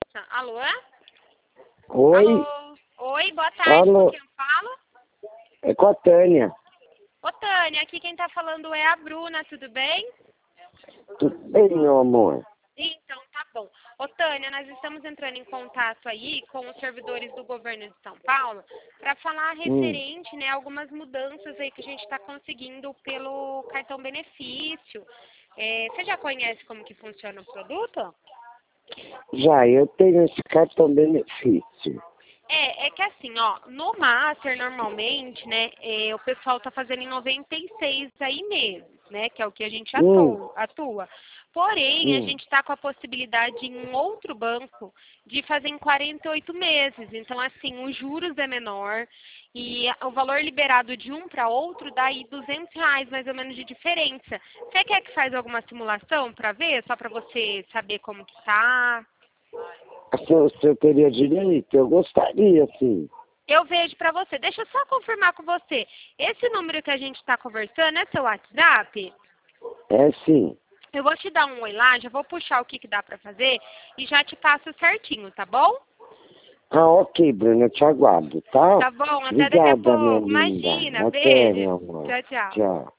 Alô? Oi? Alô? Oi, boa tarde, Alô? com quem eu falo? É com a Tânia. Ô, Tânia, aqui quem tá falando é a Bruna, tudo bem? Tudo bem, meu amor? Então, tá bom. Ô, Tânia, nós estamos entrando em contato aí com os servidores do governo de São Paulo para falar referente, né, algumas mudanças aí que a gente está conseguindo pelo cartão benefício. Você já conhece como que funciona o produto? Já, eu tenho esse cartão benefício. É que assim, ó, no Master, normalmente, né, o pessoal tá fazendo em 96 aí meses, né, que é o que a gente atua. Porém, a gente tá com a possibilidade em um outro banco de fazer em 48 meses. Então, assim, os juros é menor e o valor liberado de um para outro dá aí R$ 200 mais ou menos de diferença. Você quer que faz alguma simulação para ver, só para você saber como que tá? Se eu teria direito, eu gostaria, sim. Eu vejo pra você. Deixa eu só confirmar com você. Esse número que a gente está conversando é seu WhatsApp? É sim. Eu vou te dar um oi lá, já vou puxar o que dá pra fazer e já te passo certinho, tá bom? Ah, ok, Bruna, eu te aguardo, tá? Tá bom, até daqui a Obrigada, minha pouco. linda. Imagina, Até, beijo. meu amor. Tchau, tchau. Tchau.